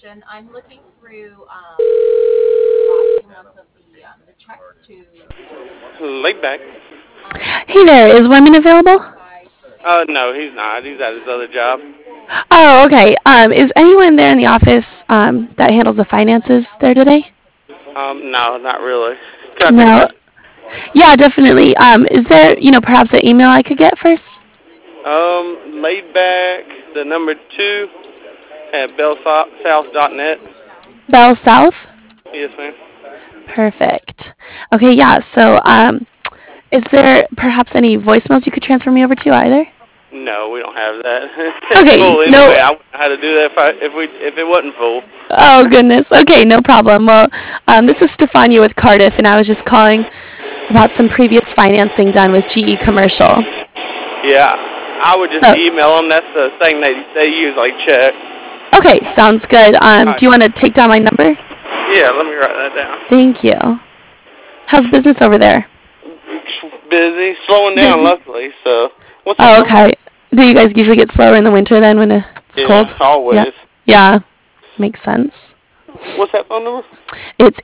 question. I'm looking through the last few months of the checks to Laid back. Hey there, is Wyman available? No, he's not. He's at his other job. Oh, okay. Is anyone there in the office that handles the finances there today? No, not really. Can I take a No. message? Yeah, definitely. Is there, perhaps an email I could get first? Laid back, the number two at bellsouth.net. Bell South? Yes, ma'am. Perfect. Okay, yeah. So, is there perhaps any voicemails you could transfer me over to either? No, we don't have that. It's Okay, full no. anyway. I wouldn't know how to do that if it wasn't full. Oh, goodness. Okay, no problem. Well, this is Stefania with Cardiff, and I was just calling about some previous financing done with GE Commercial. Yeah, I would just Oh, email them. That's the thing they use like check. okay, sounds good. All Do right. you want to take down my number? Yeah, let me write that down. Thank you. How's business over there? Busy, slowing down, Busy? luckily. So, what's that Oh, number? okay. Do you guys usually get slower in the winter then when it's Yeah, cold? Yeah. always. Yeah, makes sense. What's that phone number? It's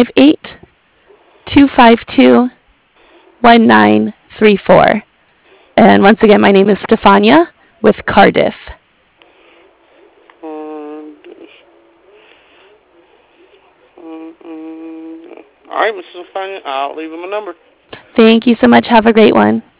858-252-1934. And once again, my name is Stefania with Cardiff. All right, Mr. Fine. I'll leave him a number. Thank you so much. Have a great one.